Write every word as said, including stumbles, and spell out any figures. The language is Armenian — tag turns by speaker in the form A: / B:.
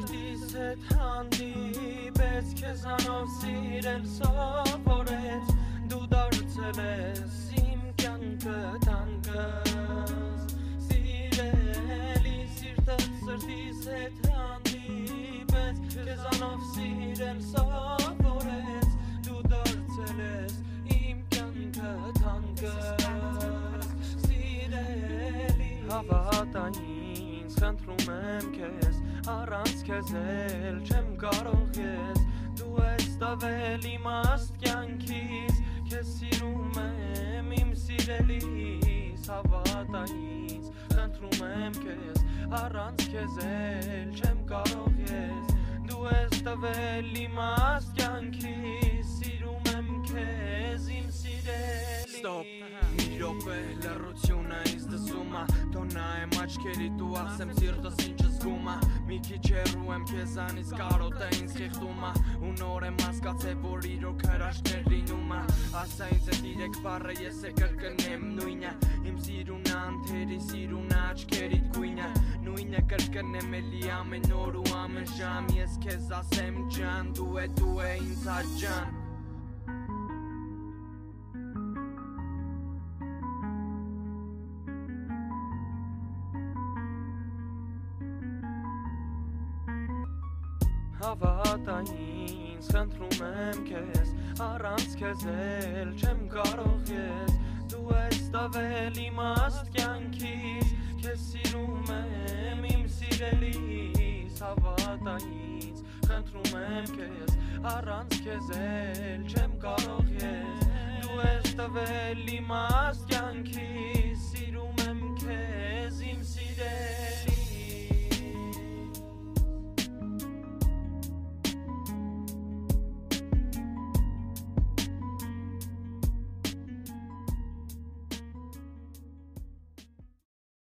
A: Սրտիս հետ հանդիպեց քեզանով սիրել սովորեց Դու դարձել ես իմ կյանքը թանկս Սիրելի սիրտս սրտիս հետ հանդիպեց քեզանով սիրել սովորեց Դու դարձել ես իմ կյանքը թանկս Սիրելի հավատա ինձ խնդրում եմ քեզ Առանց քեզ էլ չեմ կարող ես Դու ես տվել իմաստ կյանքիս Քեզ սիրում եմ իմ սիրելիս Հավատա ինձ խնդրում եմ քեզ Առանց քեզ էլ չեմ կարող ես Դու ես տվել իմաստ կյանքիս Սիրում եմ քեզ իմ սիրելիս Ստոպ, մի րոպե լռությունը ինձ դսում ա Թող նայեմ աչքերիդ ու ասեմ սիրտս ինչ զգում ա Մի քիչ հեռու եմ քեզանից կարոտը ինձ խիղտում ա Ու նոր եմ հասկացել որ իրոք հրաշքներ լինում ա Ասա ինձ էդ իրեք բառը ես է կրկնեմ նույնը Իմ սիրունը անթերի սիրունը աչքերիդ գույնը Նույնը կրկնեմ էլի ամեն օր ու ամեն ժամ Ես քեզ ասեմ ջան դու է դու է ինձ աջան Հավատա ինձ խնդրում եմ քեզ Առանց քեզ էլ չեմ կարող ես Դու ես տվել իմաստ կյանքիս Քեզ սիրում եմ իմ սիրելիս Հավատա ինձ խնդրում եմ քեզ Առանց քեզ էլ չեմ կարող ես Դու ես տվել իմաստ կյանքիս Սիրում եմ քեզ իմ սիրելիս